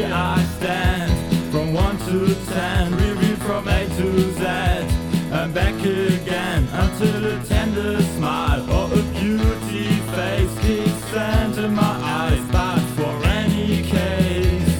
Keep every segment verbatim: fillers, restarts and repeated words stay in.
here I stand, from one to ten, review from A to Z, and back again until a tender smile or a beauty face kicks into my eyes. But for any case,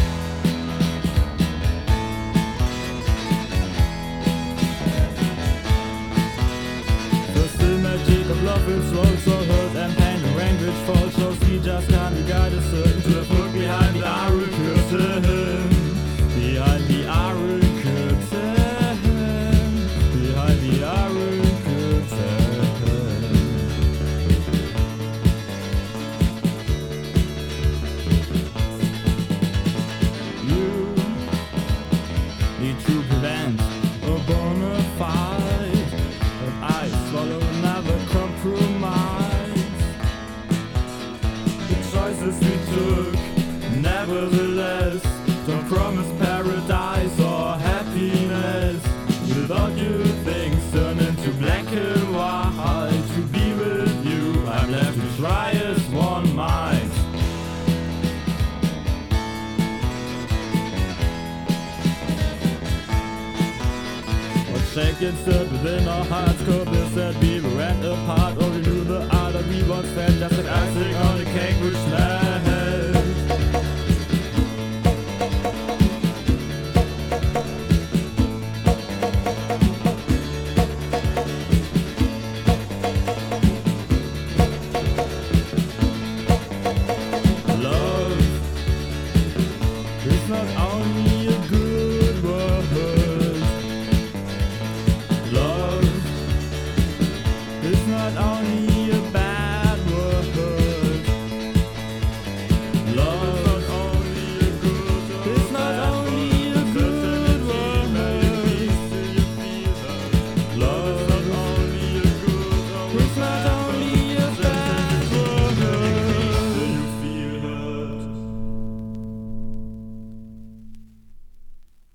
the still magic of love is slow, so hurt and pain and language falls so sweet, just can't be guided certain to the foot behind the iron curtain, behind the iron curtain, behind the iron curtain. You need to prevent a bona fide, but I swallow another compromise. The choices we took, nevertheless, don't promise paradise or happiness. Without you, things turn into black and white. To be with you, I'm left to try as one might. What shaken stood within our hearts, copious that we were apart. Only knew the art that we once felt, just like icing on a cake which melts. It's not only a good word. Love is not only